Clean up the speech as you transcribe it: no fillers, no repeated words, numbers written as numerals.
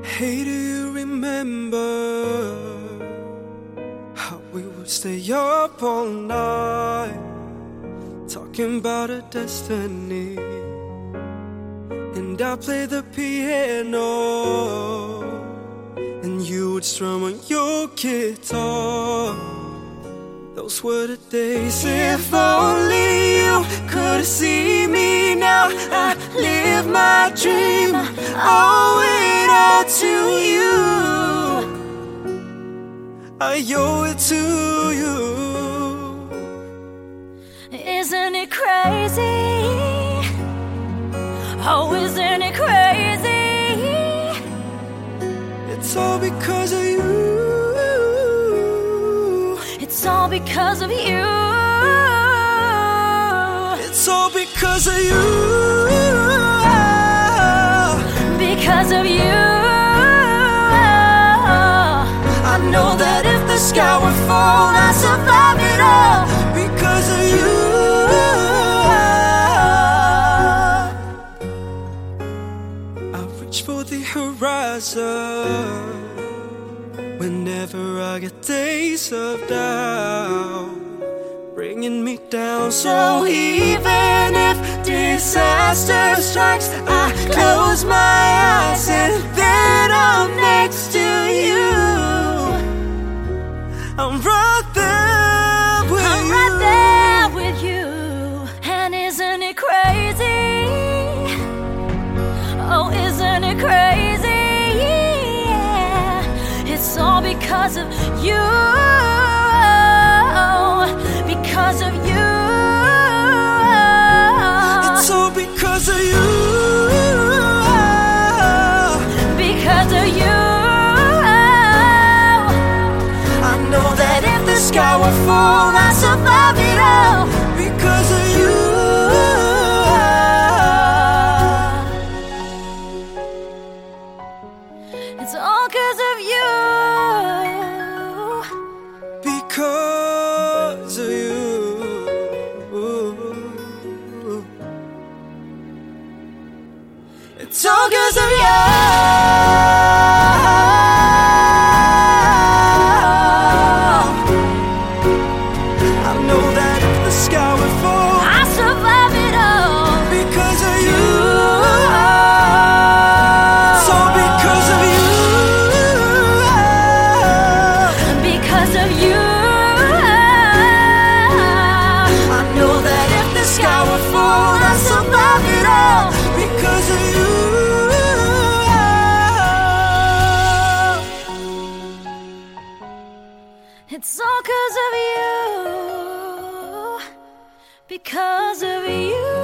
Hey, do you remember how we would stay up all night talking about our destiny? And I play the piano and you would strum on your guitar. Those were the days. If only you could see me now, I live my dream, I owe it all to you, I owe it to you. Isn't it crazy? Oh, isn't it crazy? It's all because of you. It's all because of you. It's all because of you. Because of you. I know that if the sky would fall, I'd survive it all. Because of you. I reach for the horizon whenever I get days of doubt, bringing me down. So even if disaster strikes, I close my eyes and then I'm next to you. I'm right there with you. I'm right there with you. And isn't it crazy? Oh, isn't it crazy? Yeah. It's all because of you. Because of you. It's all because of you. Because of you. I know that if the sky would fall, I'd survive it all. Because of you. It's all because of you. Because of you. It's all because of you. I know that if the sky would fall, I survive it all. because of you. It's all because of you. Because of you. I know that if the sky would fall, I'd survive it all. Because of you. It's all because of you. Because of you.